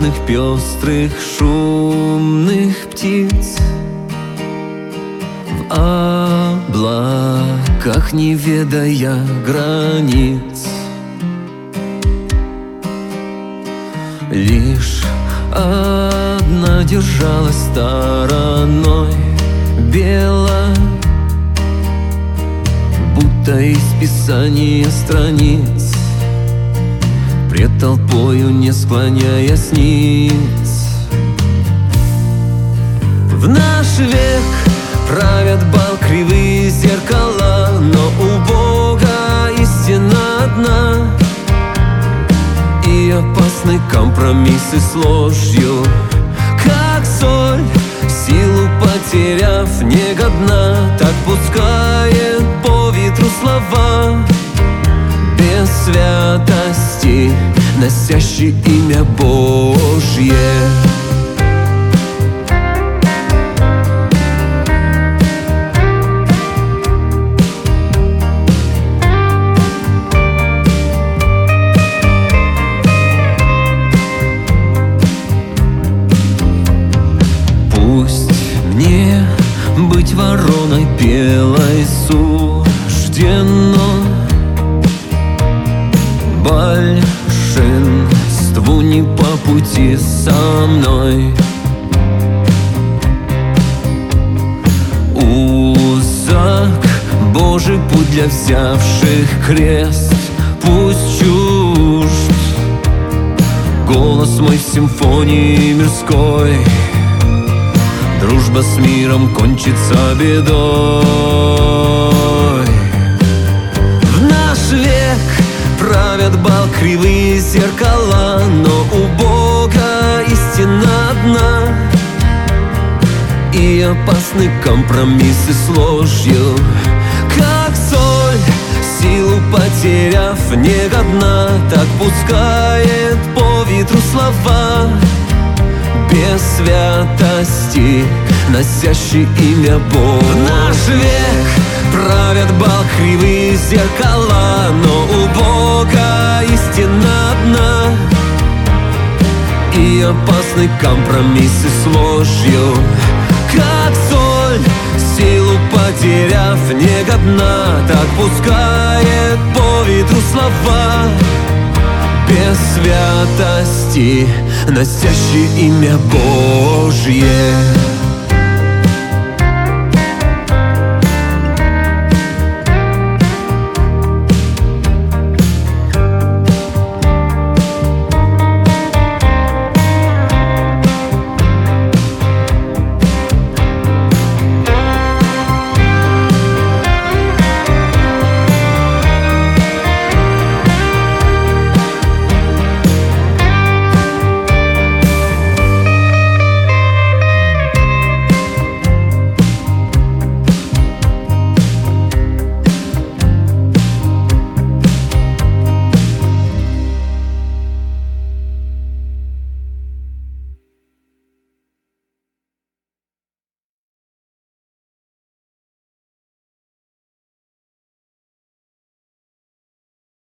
разных пестрых шумных птиц. В облаках, не ведая границ, лишь одна держалась стороной белой, будто из писания страниц, пред толпою не склоняясь ниц. В наш век правят бал кривые зеркала, но у Бога истина одна, и опасны компромиссы с ложью, как соль, силу потеряв, негодна. Так пускает по ветру слова без святости, носящий имя Божье. Пусть мне быть вороной белой суждено, большинству не по пути со мной. Узок Божий путь для взявших крест, пусть чужд голос мой в симфонии мирской. Дружба с миром кончится бедой. В наш век правят бал кривые зеркала, но у Бога истина одна, и опасны компромиссы с ложью, как соль, силу потеряв, негодна. Так пускает по ветру слова без святости, носящий имя Бог. В наш век правят бал кривые зеркала, но у Бога истина одна, и опасны компромиссы с ложью, как соль, силу потеряв, негодна. Так пускает по ветру слова без святости, носящий имя Божье.